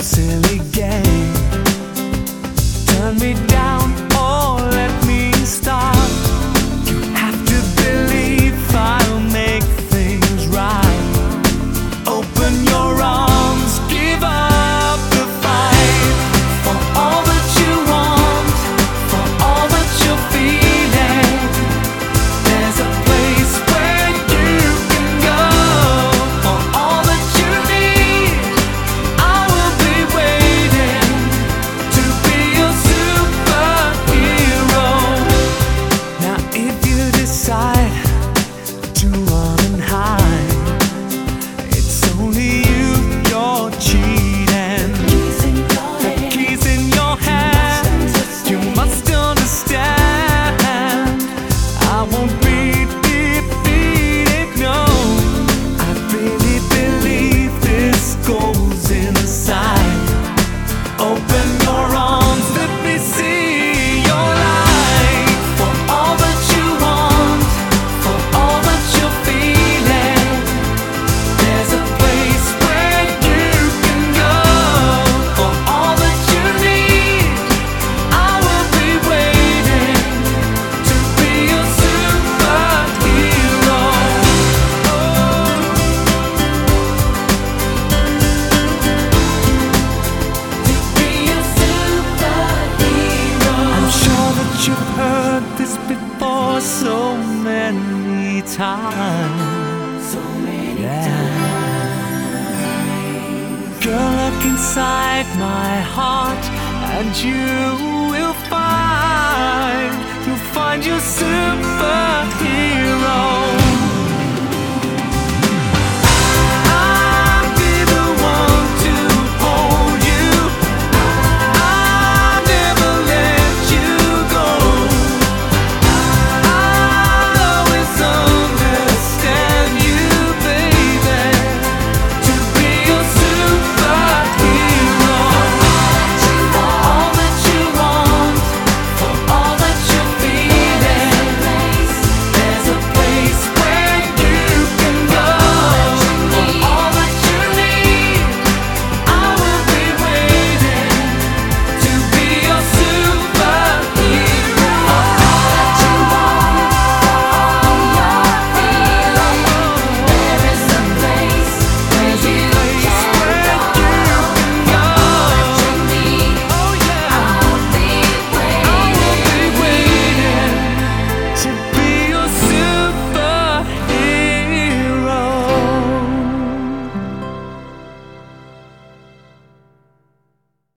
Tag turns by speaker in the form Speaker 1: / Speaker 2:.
Speaker 1: silly game. Turn me down or let me start. You have to believe I'll make things right. Open your arms, give up the fight. For all that you want, for all that you're feeling, there's a place where you can go. For all that you need, I will be waiting to be your superhero. Now if you decide to run and hide, it's only you, you're cheating. The keys in your hand, you must understand. I won't be defeated, no. I really believe this goes inside. Open your arms, let me see your light. For all that you want, for all that you're feeling, there's a place where you can go. For all that you need, I will be waiting to be your superhero. I'm sure that you've heard this before so many times. Girl, look inside my heart and you'll find your superhero.